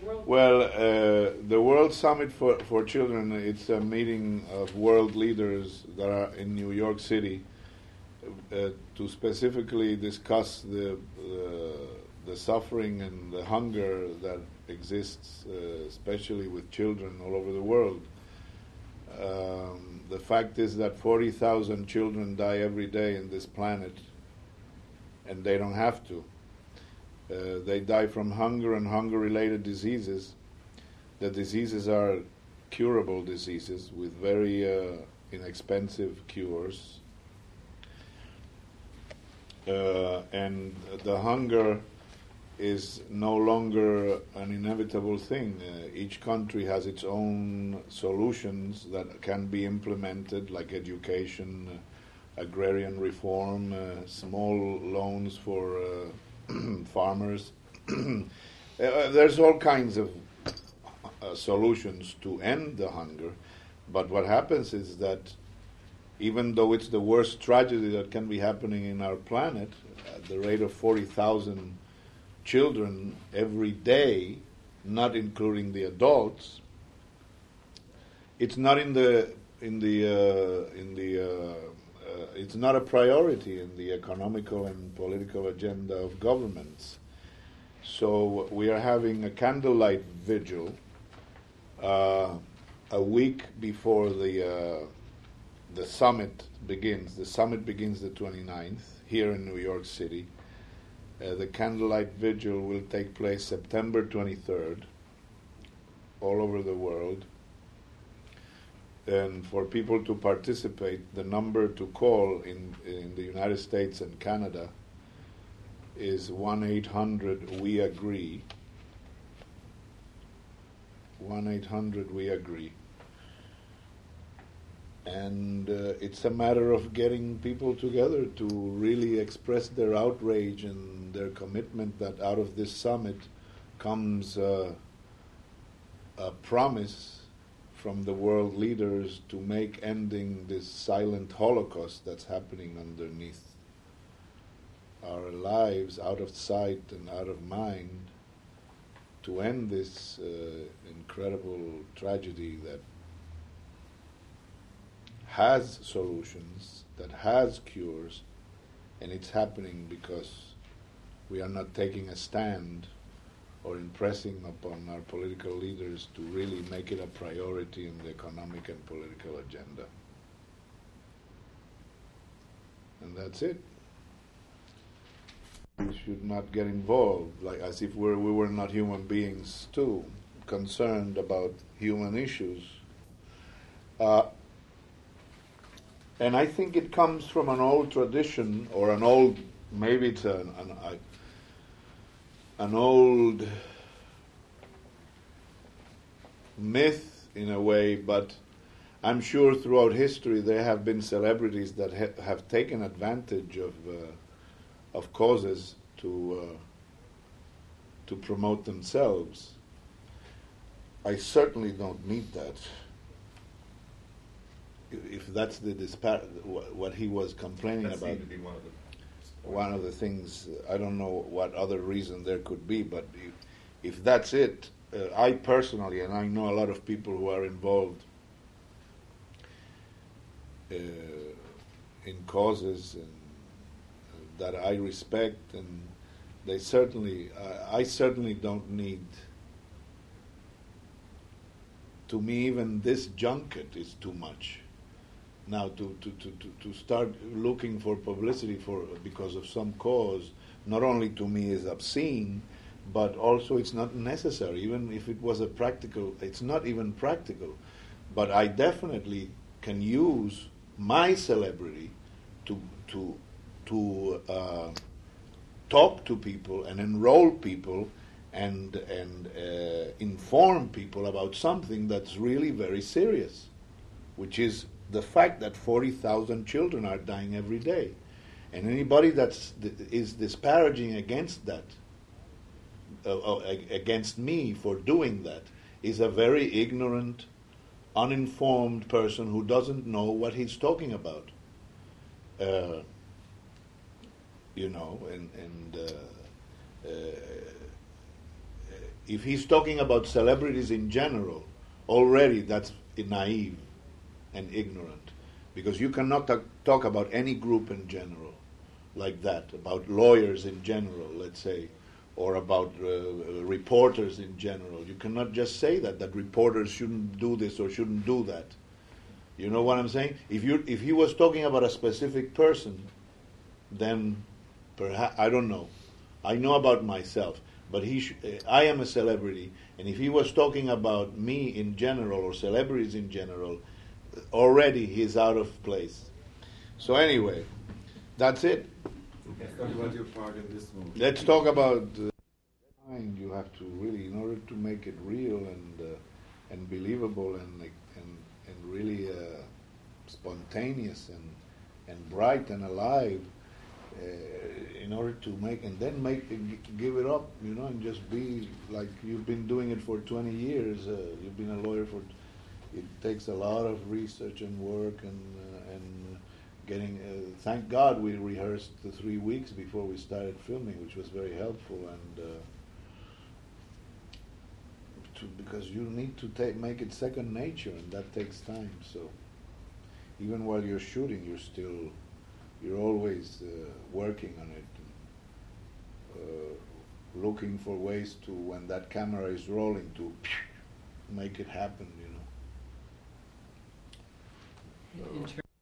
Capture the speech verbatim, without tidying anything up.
World Well, uh, the World Summit for, for Children, it's a meeting of world leaders that are in New York City uh, to specifically discuss the, uh, the suffering and the hunger that exists, uh, especially with children all over the world. Um, the fact is that forty thousand children die every day in this planet, and they don't have to. Uh, they die from hunger and hunger-related diseases. The diseases are curable diseases with very uh, inexpensive cures. Uh, and the hunger is no longer an inevitable thing. Uh, each country has its own solutions that can be implemented, like education, uh, agrarian reform, uh, small loans for uh, farmers. uh, there's all kinds of uh, solutions to end the hunger, but what happens is that even though it's the worst tragedy that can be happening in our planet, at the rate of forty thousand children every day, not including the adults, it's not in the in the uh, in the uh, uh, it's not a priority in the economical and political agenda of governments. So we are having a candlelight vigil uh, a week before the uh, the summit begins. The summit begins the twenty-ninth here in New York City. Uh, the candlelight vigil will take place September twenty-third all over the world. And for people to participate, the number to call in, in the United States and Canada is one eight hundred we agree. one eight hundred we agree. And uh, it's a matter of getting people together to really express their outrage and their commitment that out of this summit comes uh, a promise from the world leaders to make ending this silent Holocaust that's happening underneath our lives, out of sight and out of mind, to end this uh, incredible tragedy that has solutions, that has cures, and it's happening because we are not taking a stand or impressing upon our political leaders to really make it a priority in the economic and political agenda. And that's it. We should not get involved, like as if we're, we were not human beings too, concerned about human issues. Uh, And I think it comes from an old tradition, or an old, maybe it's an, an, an old myth in a way, but I'm sure throughout history there have been celebrities that ha- have taken advantage of uh, of causes to uh, to promote themselves. I certainly don't need that. If that's the dispar- what he was complaining that about, seemed to be one of the one of the things, I don't know what other reason there could be, but if, if that's it, uh, I personally, and I know a lot of people who are involved uh, in causes and, uh, that I respect, and they certainly, uh, I certainly don't need. To me, even this junket is too much. Now, to, to, to, to, to start looking for publicity for because of some cause, not only to me is obscene, but also it's not necessary. Even if it was a practical, it's not even practical. But I definitely can use my celebrity to to to uh, talk to people and enroll people and and uh, inform people about something that's really very serious, which is the fact that forty thousand children are dying every day. And anybody that is disparaging against that, uh, uh, against me for doing that, is a very ignorant, uninformed person who doesn't know what he's talking about. Uh, you know, and, and uh, uh, if he's talking about celebrities in general, already that's naive and ignorant, because you cannot talk, talk about any group in general like that, about lawyers in general, let's say, or about uh, reporters in general. You cannot just say that, that reporters shouldn't do this or shouldn't do that. You know what I'm saying? If you if he was talking about a specific person, then perhaps, I don't know. I know about myself, but he sh- I am a celebrity, and if he was talking about me in general or celebrities in general, already he's out of place. So anyway, that's it. Let's talk about your part in this movie. Let's talk about uh, you have to really, in order to make it real and uh, and believable and and and really uh, spontaneous and and bright and alive. Uh, in order to make and then make give it up, you know, and just be like you've been doing it for twenty years. Uh, you've been a lawyer for. It takes a lot of research and work and uh, and getting. Uh, thank God we rehearsed the three weeks before we started filming, which was very helpful. And uh, to, because you need to take make it second nature, and that takes time. So even while you're shooting, you're still. You're always uh, working on it, uh, looking for ways to, when that camera is rolling, to make it happen, you know. In, in